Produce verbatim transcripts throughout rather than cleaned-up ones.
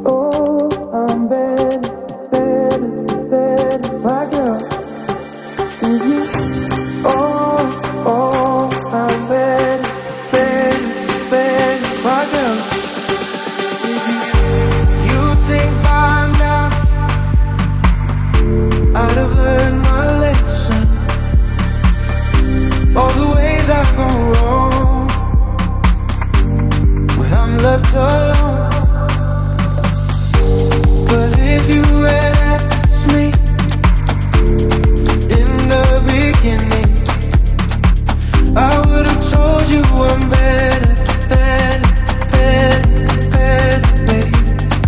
Oh, I'm better, better, better, my girl. With you. Oh, oh, I'm better, better, better, my girl. With you. You think by now I'd have learned my lesson. All the ways I've gone wrong when I'm left alone. But if you had asked me in the beginning, I would have told you I'm better, better, better, better, baby.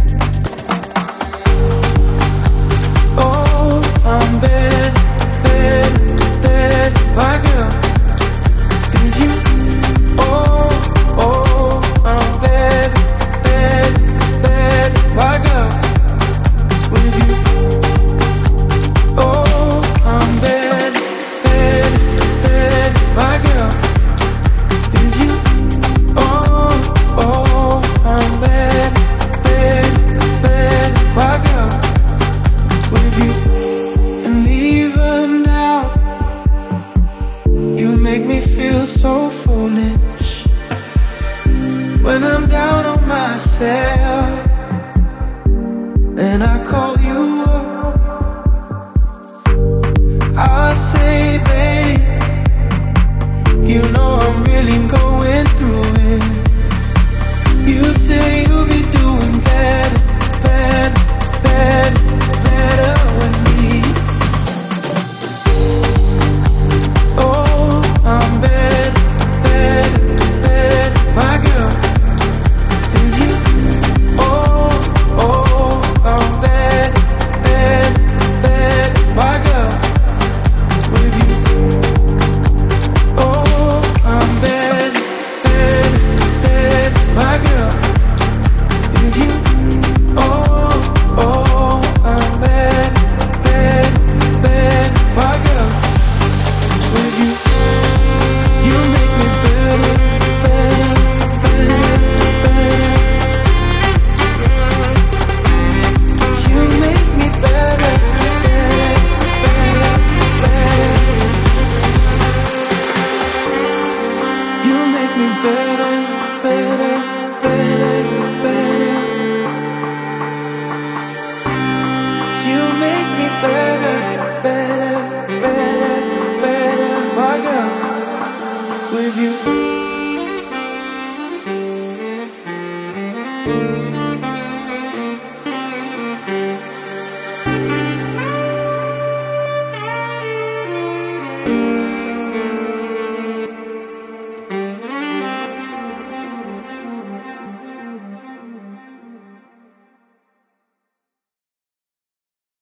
Oh, I'm better, better, better, my girl. With you. Oh, oh, I'm better, better, better, my girl. With you. Oh, I'm better, better, better, my girl. With you. Oh, oh, I'm better, better, better, my girl. With you. And even now, you make me feel so foolish when I'm down on myself and I call you up. I say, babe, you know I'm really going through it. You say you'll be doing better, better, better, better with me. Oh, I'm better, better, better, my girl. With you. Oh, oh, I'm better, better, better, my girl. With you. Oh, I'm better, better, better, my girl. With you. Oh, oh, I'm better, better, better, my girl. With you. You make me better, better, better, better. You make me better, better, better, better. You make me better, better, better, better. You make me better, better, better, better, my girl. With you.